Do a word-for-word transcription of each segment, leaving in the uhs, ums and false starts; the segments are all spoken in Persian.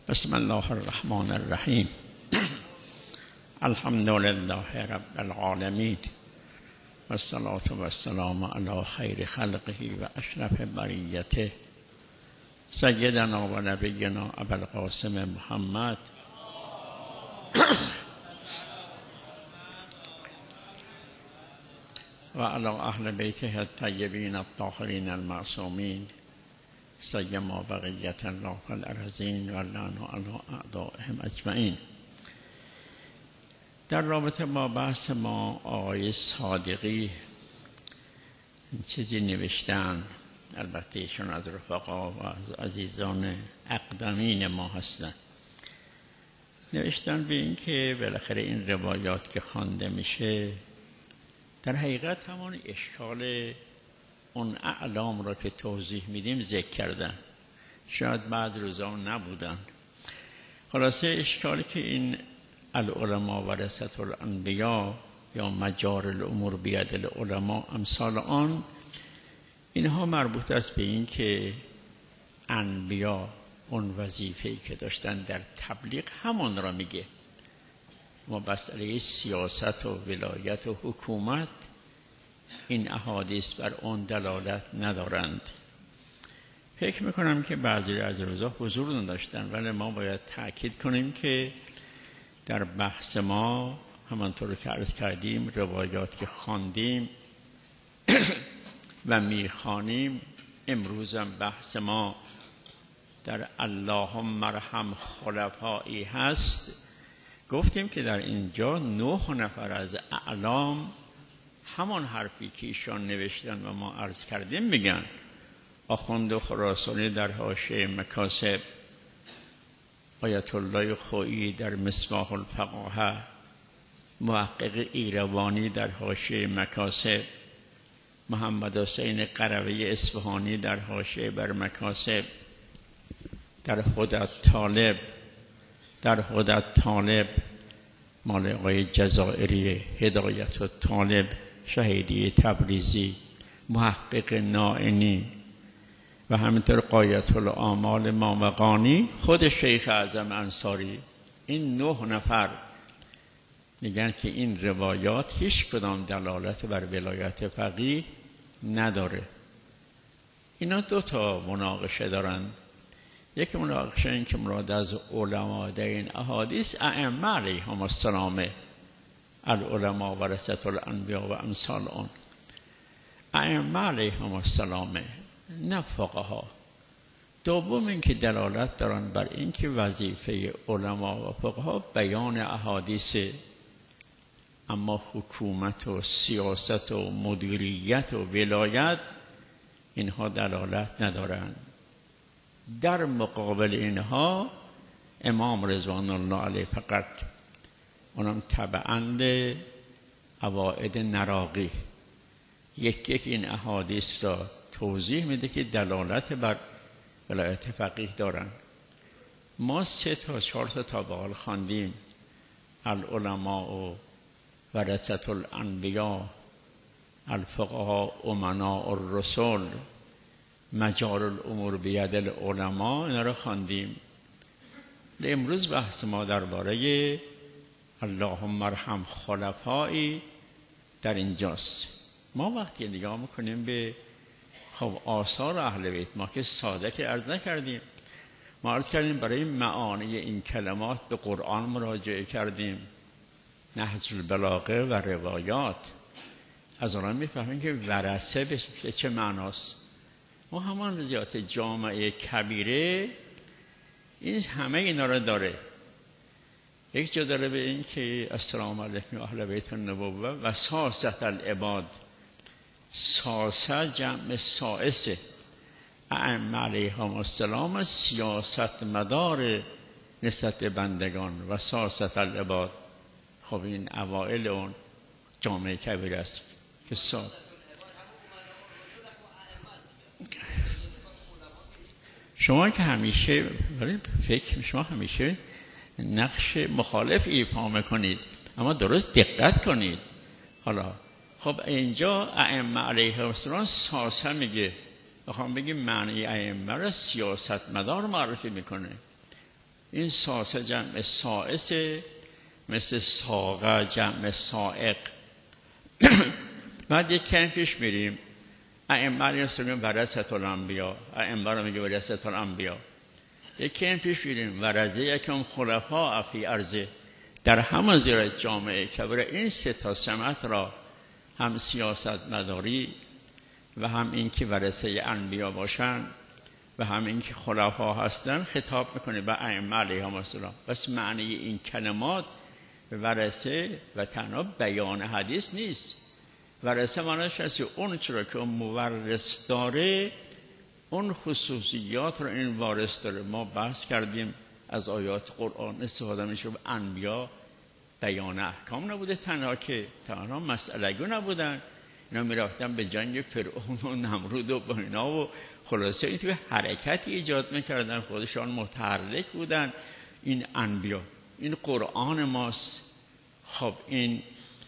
بسم الله الرحمن الرحیم. الحمد لله رب العالمین و الصلاة و السلام علی خیر خلقه و اشرف بریته سیدنا و نبینا ابوالقاسم محمد و علی اهل بیته الطیبین الطاهرین المعصومین سیما بقیت الله فی الارضین و لعن علی اعدائهم اجمعین. در رابطه با بحث ما آقای صادقی چیزی نوشتن، البته ایشون از رفقا و از عزیزان اقدمین ما هستند. نوشتن به این که بالاخره این روایات که خوانده میشه در حقیقت همون اشکال اون اعلام را که توضیح میدیم ذکر کردن، شاید بعد روزا نبودن. خلاصه اشکالی که این العلماء ورثة الانبیاء یا مجار الامور بید العلماء امثال آن، اینها مربوط است به این که انبیا اون وظیفه‌ای که داشتن در تبلیغ همون را میگه. ما مسئله سیاست و ولایت و حکومت این احادیث بر اون دلالت ندارند. فکر میکنم که بعضی از روزا حضور نداشتن، ولی ما باید تأکید کنیم که در بحث ما همانطور که عرض کردیم روایات که خواندیم و میخوانیم، امروزم بحث ما در اللهم ارحم خلفایی هست. گفتیم که در اینجا نه نفر از اعلام همان حرفی که ایشان نوشتن و ما عرض کردیم میگن. آخوند خراسانی در حاشیه مکاسب، آیت الله خویی در مصباح الفقاهه، محقق ایروانی در حاشیه مکاسب، محمد حسین قروی اصفهانی در حاشیه بر مکاسب، در هدت طالب در هدت طالب مال آقای جزائری، هدایت الطالب شهیدی تبریزی، محقق نائینی و همینطور غایت الآمال مامقانی، خود شیخ اعظم انصاری. این نه نفر میگن که این روایات هیچ کدام دلالت بر ولایت فقیه نداره. اینا دو تا مناقشه دارند. یک مناقشه این که مراد از علما در این احادیث ائمه علیهم السلام، العلماء ورثة الانبیاء و امثال آن، ائمه علیهم السلام، نه فقها. دوم این که دلالت دارن بر این که وظیفه علما و فقها بیان احادیث، اما حکومت و سیاست و مدیریت و ولایت اینها دلالت ندارن. در مقابل اینها امام رضوان الله علیه فقط، اونم تبعند عوائد نراقی، یک یک این احادیث را توضیح میده که دلالت بر ولایت فقیه دارن. ما سه تا چهار تا تابعال خواندیم، العلماء و ورثة الانبیاء، الفقهاء امناء الرسل، مجار الامور بید العلماء، اینا رو خواندیم. امروز بحث ما درباره اللهم ارحم خلفایی در اینجاست. ما وقتی نگاه میکنیم به خب آثار اهل بیت، ما که ساده که عرض نکردیم، ما عرض کردیم برای معانی این کلمات به قرآن مراجعه کردیم، نهج البلاغه و روایات. از آن میفهمیم که ورثه به چه معناست. ما همان وضعیت جامعه کبیره این همه اینا را داره. یک جا داره به این که السلام علیکم اهل بیت النبوه و ساست العباد. ساست جمع سائسه، ائمه علیهم السلام سیاست مدار نسبت به بندگان و ساست العباد. خب این اوائل اون جامعه کبیر است که سا شما که همیشه فکر شما همیشه نقش مخالف ایفا میکنید، اما درست دقت کنید. حالا خب اینجا ائمه علیهم السلام ساسه میگه، بخوام بگیم معنی ائمه را سیاست مدار معرفی میکنه. این ساسه جمع سائسه، مثل ساقه جمع سائق. بعد یک کمی پیش میریم، ائمه میگن ورثه الانبیا، ائمه رو میگه ورثه الانبیا. یک کمی پیش میریم ورثه یکم خلفاء فی ارضه، در همان زیر جامعه کبیر این سه تا سمت را هم سیاست مداری و هم این که ورثه انبیا باشن و هم این که خلفا هستن خطاب میکنه به ائمه علیهم السلام. بس معنی این کلمات ورثه و تنها بیان حدیث نیست. ورثه معنیش هست اون چرا که مورث داره اون خصوصیات رو این وارث داره. ما بحث کردیم از آیات قرآن استفاده میشه به انبیا بیان احکام نبوده تنها، که تنها مسئله گو نبودن، اینا میرفتن به جنگ فرعون و نمرود و اینا و خلاصه این توی حرکتی ایجاد میکردن، خودشان متحرک بودن. این انبیا، این قرآن ماست. خب این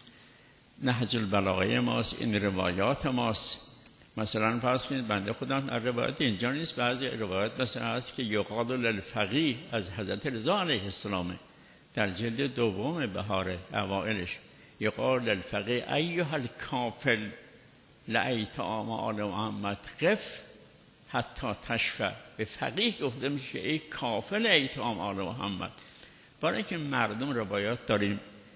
نهج البلاغه ماست، این روایات ماست. مثلا فرض کنید بنده خودم در روایت اینجا نیست، بعضی روایت مثلا هست که یقال للفقیه از حضرت رضا علیه السلام در جلد دوم بهار اوائلش، یقال للفقیه ایها الکافل لعیت آم آل محمد قف حتی تشفع. به فقیه گفته میشه ای کافل لعیت آم آل محمد. برای اینکه مردم روایات داریم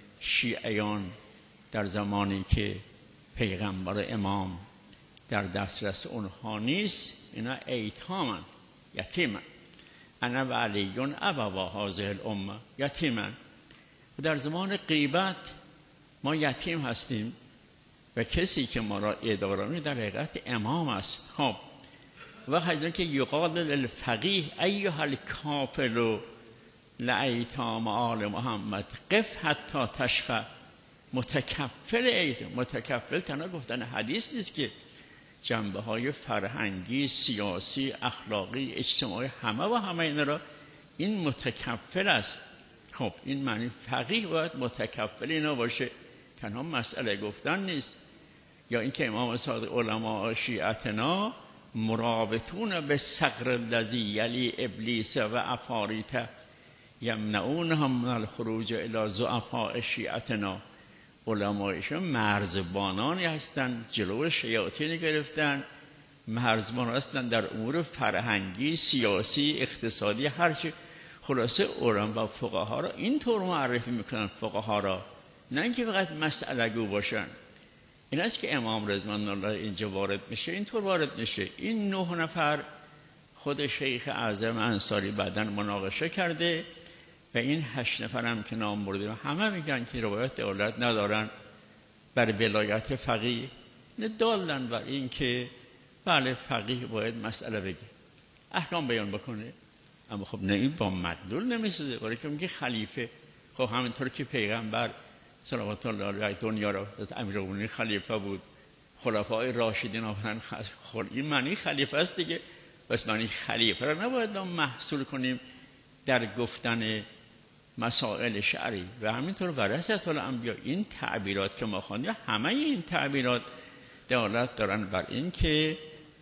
شیعیان در زمانی که پیغمبر امام در دسترس اونها نیست، اینا ایتامن، یتیمن. انا و علیون ابوا هذه الامه یتیمن. و در زمان غیبت ما یتیم هستیم و کسی که ما را اداره می‌کنه در حقیقت امام است. خب وقتی که یقال للفقیه ایها الکافل لایتام آل محمد قف حتی تشفع. متکفل ایتام، متکفل تنها گفتن حدیث نیست که جنبه های فرهنگی، سیاسی، اخلاقی، اجتماعی همه و همه اینا را این متکفل است. خب این معنی فقیه باید متکفل اینا باشه، تنها مسئله گفتن نیست. یا اینکه امام صادق علماء شیعتنا مرابطون به صقر الذی یلی ابلیس و افاریت یمنعونهم من الخروج الی ضعفاء شیعتنا. علمایشون مرزبانانی هستند، جلو شیاطین گرفتن، مرزبان هستند در امور فرهنگی، سیاسی، اقتصادی، هرچی. خلاصه علما و فقها را اینطور معرفی میکنن، فقها را، نه اینکه فقط مسئله گو باشن. این است که امام رضوان الله اینجا وارد میشه، اینطور وارد میشه. این نه نفر خود شیخ اعظم انصاری بعداً مناقشه کرده و این هشت نفر هم که نام برده همه میگن که روایت دلالت ندارن بر ولایت فقیه، دالن بر این که بله فقیه باید مسئله بگه، احکام بیان بکنه. اما خب نه، این با مدلول نمیسازه. برای که میگه خلیفه، خب همینطور که پیغمبر صلوات الله علیه دنیا را امیرالمومنین خلیفه بود، خلفای راشدین آمدن، خب این معنی خلیفه است دیگه. بس معنی خلیفه را نباید ما محصول کنیم در گفتن مسائل شرعی. و همینطور ورثه الانبیا، این تعبیرات که ما خواندیم همه این تعبیرات دلالت دارن بر این که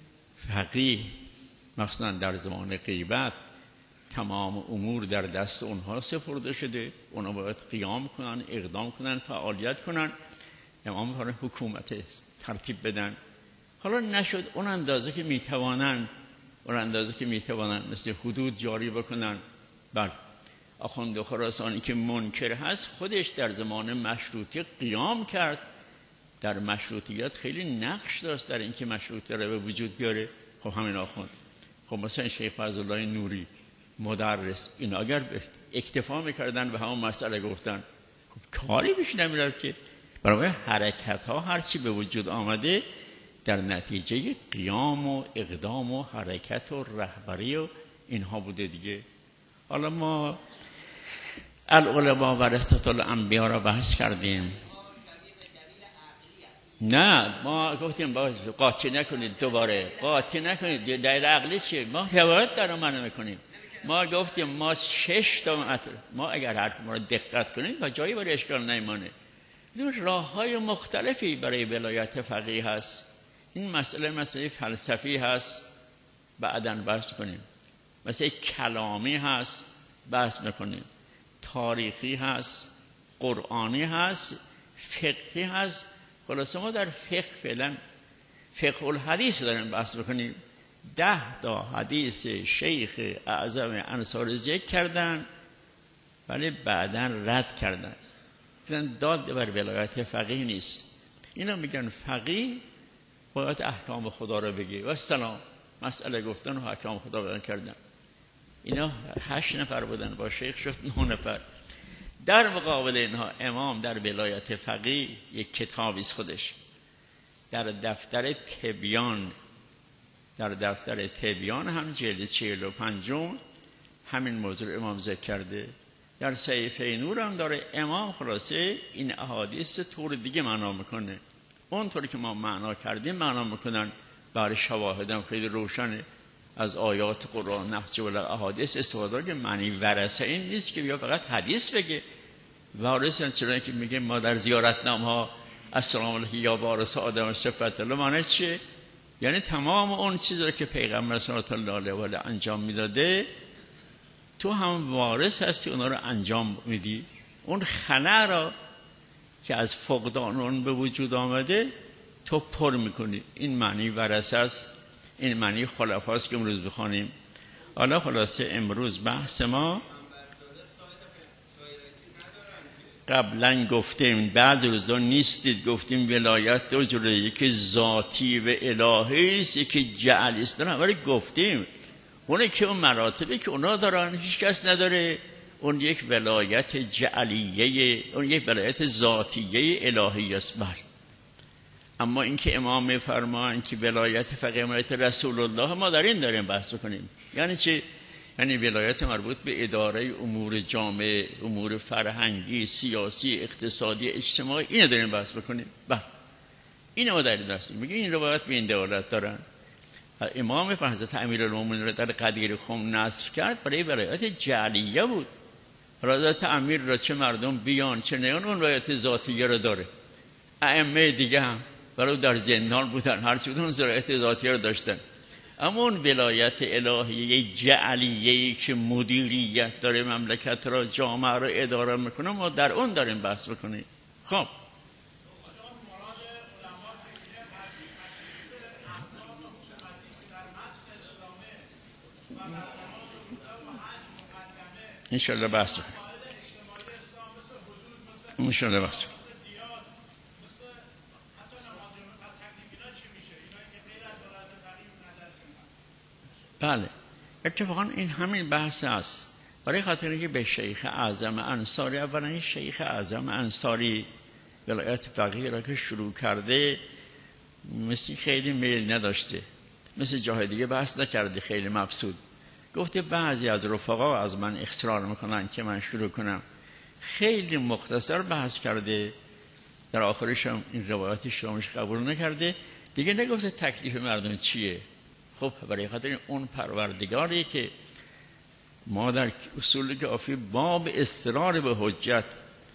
فقیه مخصوصا در زمان غیبت تمام امور در دست اونها سپرده شده، اونها باید قیام کنن، اقدام کنن، فعالیت کنن، امام فرمان حکومت ترتیب بدن. حالا نشد اون اندازه که میتوانن، اون اندازه که میتوانن مثل حدود جاری بکنن. بله آخوند خراسانی که منکر هست خودش در زمان مشروطی قیام کرد، در مشروطیت خیلی نقش داشت در اینکه مشروطیت رو به وجود بیاره. خب همین آخوند، خب مثلا شیخ فضل الله نوری مدرس، اینا اگر اکتفا میکردن به همون مسئله گفتن خب کاری بیش نمیرفت که. برای حرکت ها هرچی به وجود آمده در نتیجه قیام و اقدام و حرکت و رهبری و اینها بوده دیگه. حالا ما العلماء ورثة الانبیا را بحث کردیم. نه ما گفتیم با قاطی نکنید، دوباره قاطی نکنید. دلیل عقلی چیه؟ ما روایت در منو میکنیم. ما گفتیم ما شش تا مطلب، ما اگر حرف ما رو دقت کنیم و جایی برای اشکال نمیمانه. راه های مختلفی برای ولایت فقیه هست. این مسئله مسئله فلسفی هست، بعداً بحث کنیم. مسئله کلامی هست، بحث میکنیم. تاریخی هست، قرآنی هست، فقهی هست. خلاصه ما در فقه فعلا فقه الحدیث داریم بحث میکنیم. ده تا حدیث شیخ اعظم انصاری ذکر کردن ولی بعدا رد کردن، داد بر ولایت فقیه نیست. اینا میگن فقیه باید احکام خدا رو بگه و سلام، مسئله گفتن و احکام خدا بیان کردن. اینا هشت نفر بودن، با شیخ شد نه نفر. در مقابل اینها امام در ولایت فقیه یک کتابی است خودش، در دفتر تبیان، در دفتر تبیان هم جلد چهل و پنجم همین موضوع امام ذکر کرده. در صحیفه نور هم داره. امام خلاصه این احادیث طور دیگه معنا میکنه، اون طوری که ما معنا کردیم معنا میکنن. برای شواهدم خیلی روشنه از آیات قرآن، نهج و احادیث استفاده که معنی ورثه این نیست که بیا فقط حدیث بگه. وارث چرا که میگه ما در زیارتنامه ها السلام علیکم یا وارث آدم و صفت الله، معنی چیه؟ یعنی تمام اون چیزی که پیغمبر صلی الله علیه و آله انجام میداده تو هم وارث هستی، اونا رو انجام میدی. اون خلا را که از فقدان اون به وجود آمده تو پر میکنی. این معنی ورثه است، این معنی خلفا است که امروز بخوانیم. حالا خلاصه امروز بحث ما قبلا گفتیم بعد روزا نیستید، گفتیم ولایت دو جوره، یکی ذاتی و الهی است، یکی جعلی است. ولی گفتیم اونه که اون مراتبی که اونا دارن هیچ کس نداره، اون یک ولایت جعلیه، اون یک ولایت ذاتیه الهی است. بله، اما این که امام میفرمان که ولایت فقیه ولایت رسول الله، ما در این داریم بحث بکنیم. یعنی چی؟ یعنی ولایت مربوط به اداره امور جامعه، امور فرهنگی، سیاسی، اقتصادی، اجتماعی، اینو داریم بحث بکنیم. بله، اینو ما در این داریم. میگه این روایت به این دلالت دارن. امام حضرت امیرالمومنین را در قدیر خم نصب کرد برای ولایت جعلیه بود. حضرت امیر را چه مردم بیان چه نیان اون ولایت ذاتیه را داره. ائمه دیگه هم برای در زندان بودن، هر چی بودن ولایت ذاتیه را داشتن. اما اون ولایت الهیه جعلیه که مدیریت داره، مملکت را، جامعه را اداره میکنه، ما در اون داریم بحث بکنیم. خب انشالله بحث بکنیم، انشالله بحث بکنیم. بله، اتفاقا این همین بحث است. برای خاطر اینکه به شیخ اعظم انصاری، اولا شیخ اعظم انصاری ولایت فقیه را که شروع کرده مثل خیلی میل نداشته، مثل جای دیگه بحث نکرده، خیلی مبسوط. گفته بعضی از رفقا از من اصرار میکنن که من شروع کنم. خیلی مختصر بحث کرده، در آخرش هم این روایت شامش قبول نکرده دیگه. نگفته تکلیف مردم چیه. خب برای خاطر اون پروردگاری که ما در اصول کافی باب اصرار به حجت،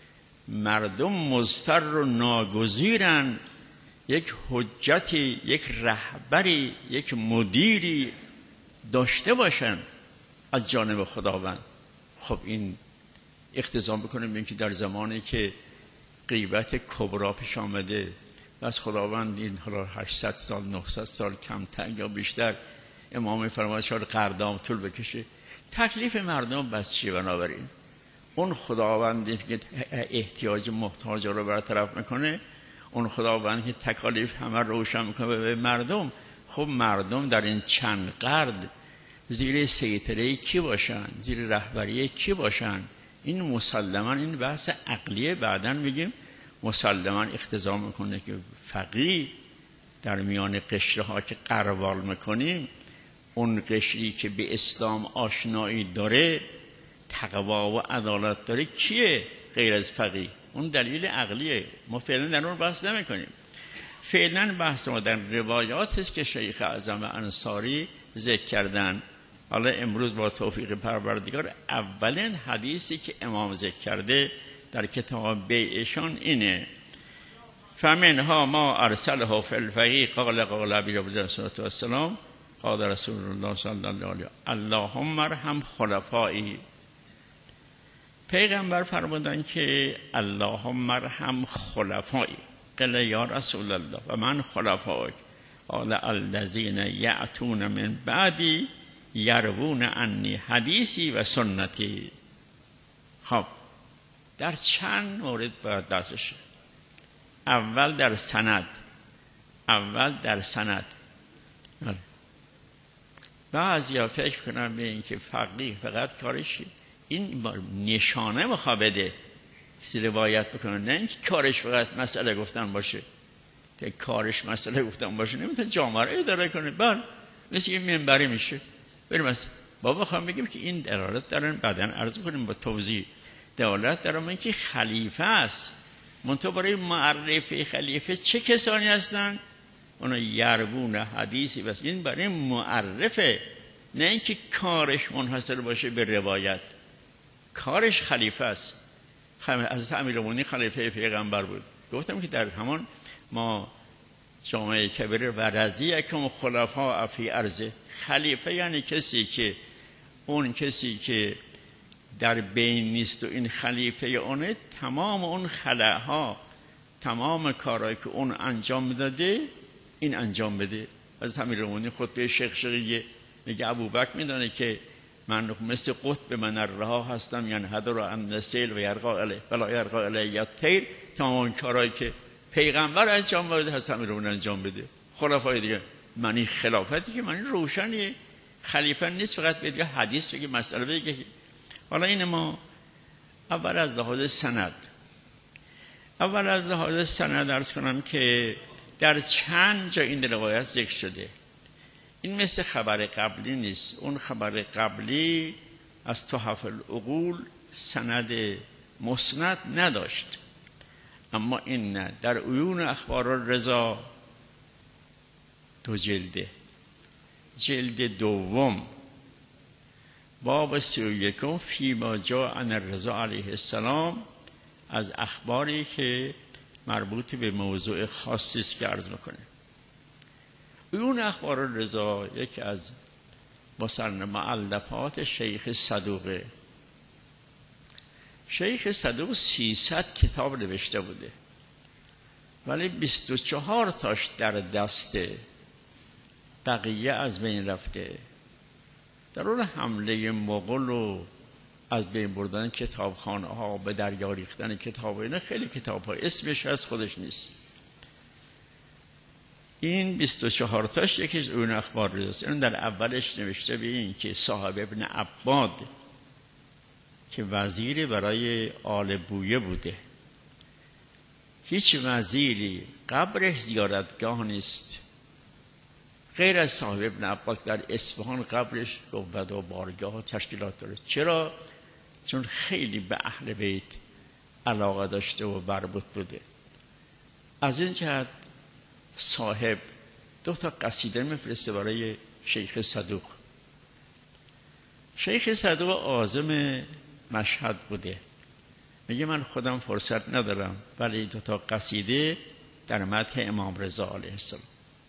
مردم مضطر و ناگزیرن یک حجتی، یک رهبری، یک مدیری داشته باشن از جانب خداوند. خب این اقتضا بکنیم این که در زمانی که غیبت کبرا پیش آمده، بس خداوند این حالا هشتصد سال نهصد سال کمتر یا بیشتر امام فرمود شاید قردام طول بکشه، تکلیف مردم بس چیه؟ بنابراین اون خداوندی که احتیاج محتاج رو برطرف میکنه، اون خداوند که تکالیف همه روشن میکنه به مردم، خب مردم در این چند قرن زیر سیطره کی باشن، زیر رهبری کی باشن؟ این مسلما این بحث عقلیه. بعداً میگیم مسلما اقتضا میکنه که فقیه در میان قشرها که قروال میکنیم، اون قشری که به اسلام آشنایی داره، تقوا و عدالت داره، کیه غیر از فقیه؟ اون دلیل عقلیه. ما فعلا در اون بحث نمیکنیم. فعلا بحث ما در روایات است که شیخ اعظم انصاری ذکر کردن. حالا امروز با توفیق پروردگار اولین حدیثی که امام ذکر کرده در کتاب بیعشان اینه: فمنها ما ارسله فی الفقیه قال قال ابی عبدالله صلی الله علیه و سلم قال رسول الله صلی الله علیه و اللهم ارحم خلفایی. پیغمبر فرمودن که اللهم ارحم خلفایی، قال یا رسول الله و من خلفای قال الذین یأتون من بعدی یروون عنی حدیثی و سنتی. خب در چند مورد باید دست بشه. اول در سند، اول در سند بعضیا فکر کنن به این که فقیه فقط کارش این نشانه میخواد بده، کسی روایت بکنه، نه اینکه کارش فقط مسئله گفتن باشه. که کارش مسئله گفتن باشه نمیتونه جامعه رو اداره کنه. بله مثل این منبری میشه بریم مثلا بابا خواهم بگیم که این دلالت دارن، بعداً عرض میکنیم با توضیح، دلالت دارن که خلیفه است. منتها برای معرفی خلیفه چه کسانی هستن؟ اونا یربون حدیثی بس، این برای معرفه، نه اینکه کارش منحصر باشه به روایت. کارش خلیفه است. حضرت امیرالمومنین خلیفه پیغمبر بود. گفتم که در همان ما جامعه کبیر و رضی کم خلفاء فی ارضه، خلیفه یعنی کسی که اون کسی که در بین نیست و این خلیفه اونه، تمام اون خلاها، تمام کارهایی که اون انجام میداده این انجام بده. از امیرالمومنین خطبه شقشقیه میگه ابوبکر میدونه که من مثل قطب من الرها هستم، یعنی هدر عن نسل و یرقا الیه ولا یرقا الیه الطیر. تمام کارهایی که پیغمبر انجام بده حضرت امیرالمومنین انجام بده. خلفای دیگه معنی خلافتی که معنی روشنیه، خلیفه نیست فقط بگه حدیث بگه مسئله بگه. حالا این ما اول از لحاظ سند، اول از لحاظ سند عرض کنم که در چند جا این روایت ذکر شده. این مثل خبر قبلی نیست. اون خبر قبلی از تحف العقول سند مسند نداشت، اما این نه. در عیون اخبار الرضا دو جلده، جلد دوم باب سی و یکم فیما جاء عن الرضا علیه السلام، از اخباری که مربوط به موضوع خاصی است که عرض میکنه. عیون اخبار الرضا یکی از مصنف مؤلفات شیخ صدوقه. شیخ صدوق سیصد کتاب نوشته بوده ولی بیست و چهار تاش در دسته، بقیه از بین رفته. در اون حمله مغول و از بین بردن کتابخانه ها، به دریا ریختن کتاب ها، اینا خیلی کتاب ها اسمش از خودش نیست. این بیست و چهار تاش یکیش اون اخبار رضاست. اون در اولش نوشته به این که صاحب ابن عباد که وزیر برای آل بویه بوده، هیچ وزیری قبرش زیارتگاه نیست غیر از صاحب ابن عباد. در اصفهان قبرش گنبد و بارگاه و تشکیلات داره. چرا؟ چون خیلی به اهل بیت علاقه داشته و مربوط بوده. از این جهت صاحب دو تا قصیده میفرسته برای شیخ صدوق. شیخ صدوق عازم مشهد بوده، میگه من خودم فرصت ندارم ولی دو تا قصیده در مدح امام رضا علیه السلام.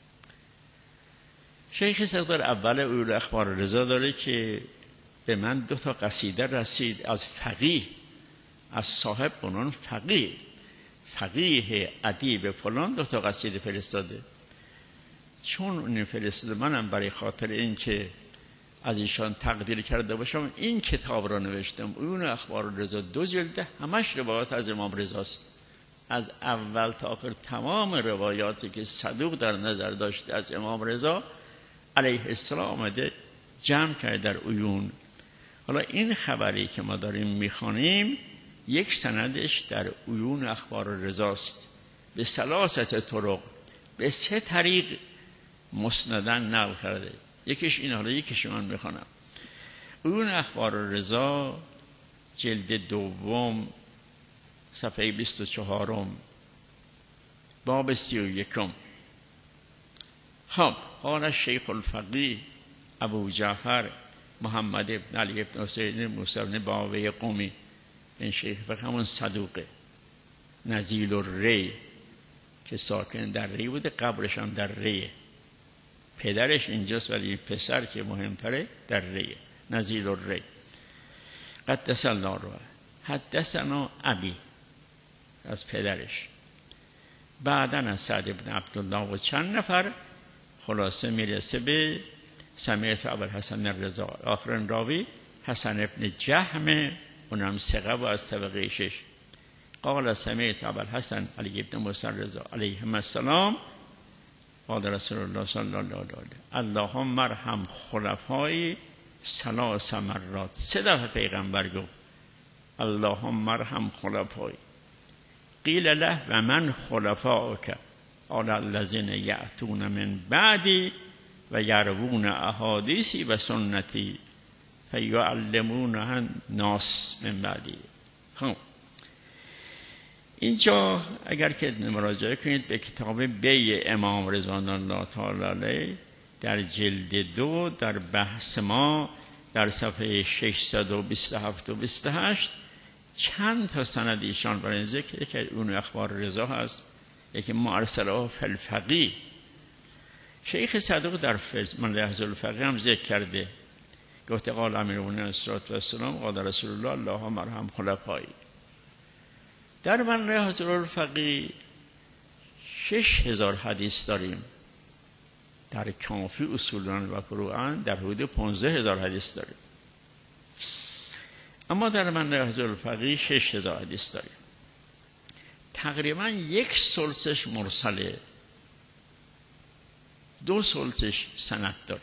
شیخ صدوق اول اول اخبار رضا داره که به من دو تا قصیده رسید از فقیه، از صاحب بنان فقیه، فقیه ادیب فلان دو تا قصیده فرستاده. چون اون فرستاده منم برای خاطر این که از ایشان تقدیر کرده باشم این کتاب را نوشتم. اون اخبار رضا دو جلده، همش روایات از امام رضاست، از اول تا آخر تمام روایاتی که صدوق در نظر داشته از امام رضا علیه السلام آمده جمع کرده در عیون. حالا این خبری که ما داریم میخوانیم یک سندش در عیون اخبار رضاست، به ثلاثه طرق، به سه طریق مسندن نقل کرده. یکیش این، حالا یکیش من میخوانم. عیون اخبار رضا جلد دوم صفحه بیست و چهارم باب سی و یکم. خب قال شیخ الفقیه ابو جعفر محمد ابن علی ابن حسین موسی ابن باوی قومی، این شیخ فقیه همون صدوقه، نزیل الری که ساکن در ری بوده، قبرش هم در ریه، پدرش اینجاست ولی پسر که مهمتره در ریه، نزیل الری قدس الله روحه. حدثنا ابی، از پدرش، بعدا از سعد بن عبدالله و چند نفر، خلاصه میرسه به سمیعت ابوالحسن الرضا. آخرین راوی حسن ابن جهم، اونم ثقه و از طبقه شش. قال سمیعت ابوالحسن علی ابن موسی الرضا علیهم السلام قال رسول الله صلی الله علیه و اللهم ارحم خلفای ثلاث مرات. سه دفعه پیغمبر گفت اللهم ارحم خلفای. قیل له و من خلفاؤک قال الذین یأتون من بعدی و یروون احادیثی و سنتی فیعلمونها الناس من بعدی. خب اینجا اگر که مراجعه کنید به کتاب بی امام رضوان الله تعالی علیه در جلد دو در بحث ما در صفحه ششصد و بیست و هفت و بیست و هشت چند تا سند ایشان برای ذکر که اون اخبار رضا هست، یکی مرسله فی الفقیه. شیخ صدوق در منلحظ الفقیه هم ذکر کرده، گفته قال امیرالمؤمنین علیه السلام قال رسول الله اللهم ارحم خلفایی. در منلحظ الفقیه شش هزار حدیث داریم، در کافی اصولان و فروعان در حدود پانزده هزار حدیث داریم، اما در منلحظ الفقیه شش هزار حدیث داریم. تقریبا یک ثلثش مرسله، دو ثلثش سند داره.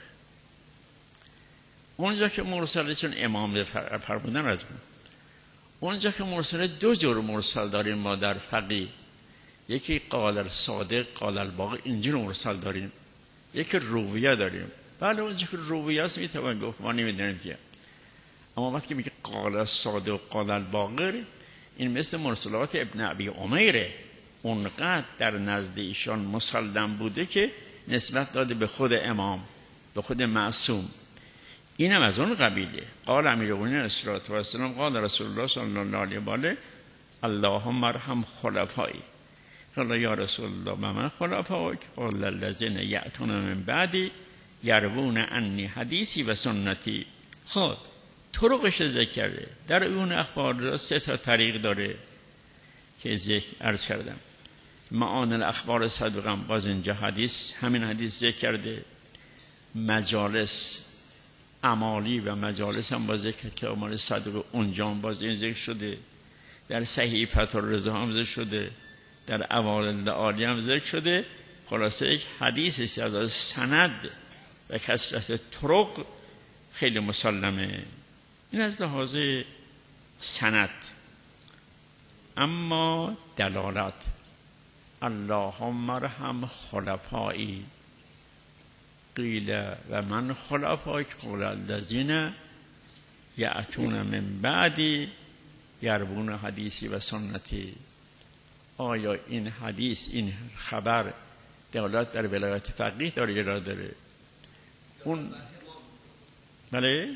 اونجا که مرسله چون امام فرمودن از من، اونجا که مرسله دو جور مرسل داریم ما در فقیه، یکی قال الصادق قال الباقی، اینجور مرسل داریم، یکی رویه داریم. بله اونجا که رویه است میتوان گفت، ما نمیدونیم که، اما وقتی میگه قال الصادق قال الباقی، این مثل مرسلات ابن ابی عمیره، اونقدر در نزد ایشان مسلم بوده که نسبت داده به خود امام، به خود معصوم. اینم از اون قبیله. قال امیرالمؤمنین علیه السلام قال رسول الله صلی الله علیه و آله اللهم ارحم خلفایی. قال یا رسول الله و من خلفای؟ قال الذین یأتون من بعدی یروون عنی حدیثی و سنتی. خب طرقش ذکر کرده. در اون اخبار سه تا طریق داره که ذکر عرض کردم. معان الاخبار صدقم باز اینجا حدیث، همین حدیث ذکر کرده. مجالس اعمالی و مجالس هم باز ذکر که اعمال صدق اونجا باز این ذکر شده. در صحیفه الرضا هم ذکر شده، در اوائل عالی هم ذکر شده. خلاصه یک حدیثی از سند و کثرت طرق خیلی مسلمه. این از لحاظ سند. اما دلالت اللهم ارحم خلفایی، قیل و من خلفای قال الذین یأتون من بعدی یروون حدیثی و سنتی. آیا این حدیث، این خبر دلالت در ولایت فقیه داره یا نداره؟ اون بله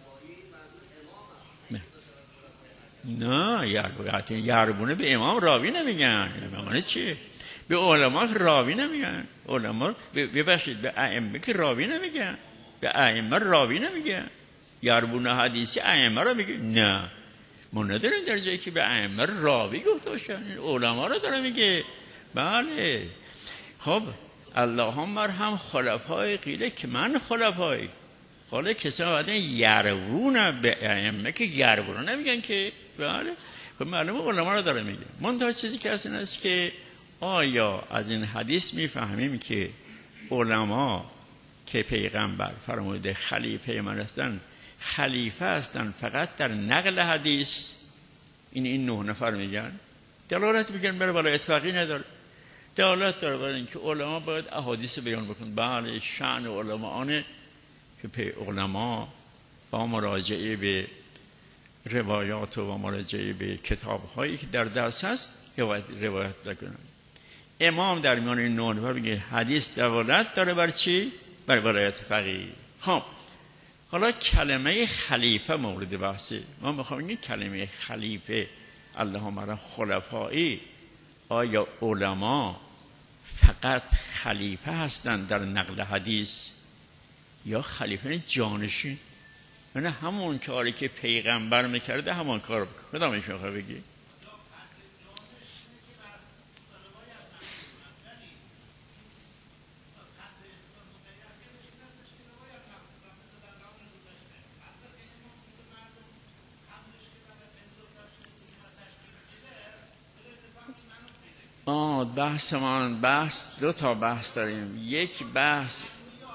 نه، یربونه به امام راوی نمیگن. امام چی؟ به علما راوی نمیگن. علما ببخشید به ائمه که راوی نمیگن، به ائمه راوی نمیگن. یربونه حدیثی ائمه را میگه؟ نه، ما نداریم در جایی که به ائمه راوی گفته باشن، علما را داره میگه. بله. خب اللهم ارحم خلفای، قیله که من خلفای قال کسا بعدن یربونه به ائمه که یربونه نمیگن که. بله. خب معلومه علما را داره میگه. منتها چیزی که اصلا است که آیا از این حدیث میفهمیم که علما که پیغمبر فرموده خلیفه من هستن، خلیفه هستن فقط در نقل حدیث؟ این این نه نفر میگن دلالت میگن بر ولایت فقیه نداره. دلالت داره برای اینکه علما باید احادیث بیان بکنن. بله، شأن علما آنه که پی علما با مراجعه به روایات و مراجعه به کتاب‌هایی که در دست هست روایت بکنن. امام در میان این نه نفر میگه حدیث دلالت داره بر چی؟ بر ولایت فقیه. خب حالا کلمه خلیفه مورد بحثه. ما میخوام این کلمه خلیفه اللهم ارحم خلفایی، آیا علما فقط خلیفه هستند در نقل حدیث یا خلیفه جانشین؟ یعنی همون کاری که پیغمبر میکرده همون کار بکن. کدامش میخوای بگی؟ آه بحث من بحث دو تا بحث داریم. یک بحث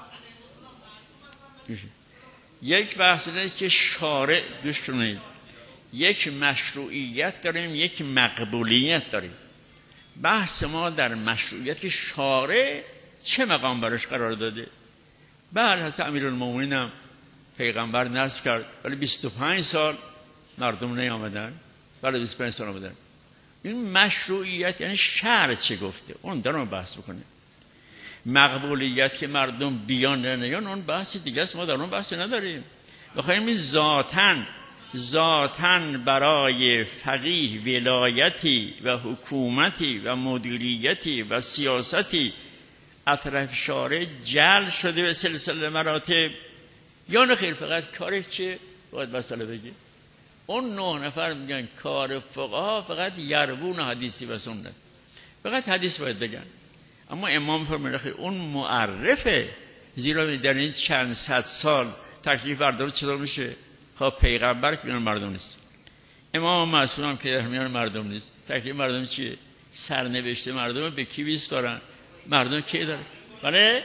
یک بحث اینه که شارع گوش کنید، یک مشروعیت داریم، یک مقبولیت داریم. بحث ما در مشروعیت که شارع چه مقام براش قرار داده. بله حضرت امیرالمومنین هم پیغمبر نصب کرد ولی بیست و پنج سال مردم نیامدن، ولی بیست و پنج سال آمدن. این مشروعیت یعنی شرع چه گفته، اون دارم بحث بکنه. مقبولیت که مردم بیان نه نیان اون بحث دیگه است، ما در اون بحث نداریم. بخوایم این ذاتن ذاتن برای فقیه ولایتی و حکومتی و مدیریتی و سیاستی از طرف شارع جل شده به سلسله مراتب یا نه خیر، فقط کارش چه باید مسئله بگی. اون نه نفر میگن کار فقها فقط یربون حدیثی و سنت، فقط حدیث باید بگن. اما امام فرمود اون معرفه، زیرا در این چند صد سال تکلیف بردار چطور میشه؟ خب پیغمبر که میان مردم نیست، امام معصوم هم که در میان مردم نیست، تکلیف مردم چیه؟ سرنوشت مردم به کی بیسپارن؟ مردم کی داره؟ بله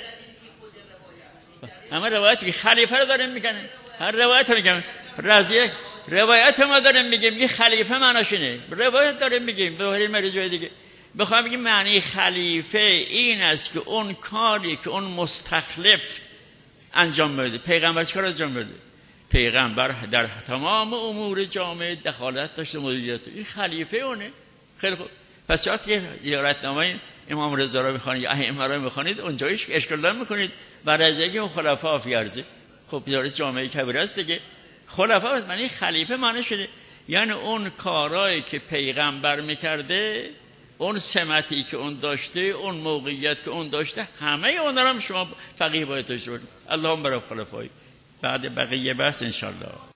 همه روایت که خلیفه رو داریم میگن، هر روایت رو میگن رضیه روایت ما داریم میگیم یه خلیفه معناش اینه، روایت داریم میگیم به ولی مریض جای دیگه بخوام بگیم معنی خلیفه این است که اون کاری که اون مستخلف انجام بده. پیغمبر چیکار انجام بده؟ پیغمبر در تمام امور جامعه دخالت داشته، مدیریت. این خلیفه اونه. خیلی خوب، پس شاید که زیارتنامه امام رضا رو بخونید یا ائمه رو بخونید اونجایش اشکال میکنید برای از اینکه خلفا فی ارض. خب زیارت جامعه کبیره است دیگه. خلفا است معنی خلیفه معنی شده، یعنی اون کارایی که پیغمبر میکرده، اون سمتی که اون داشته، اون موقعیت که اون داشته، همه اون رو هم شما فقیه باید داشته باشید. اللهم بارک خلفای بعد بقیه بحث انشالله.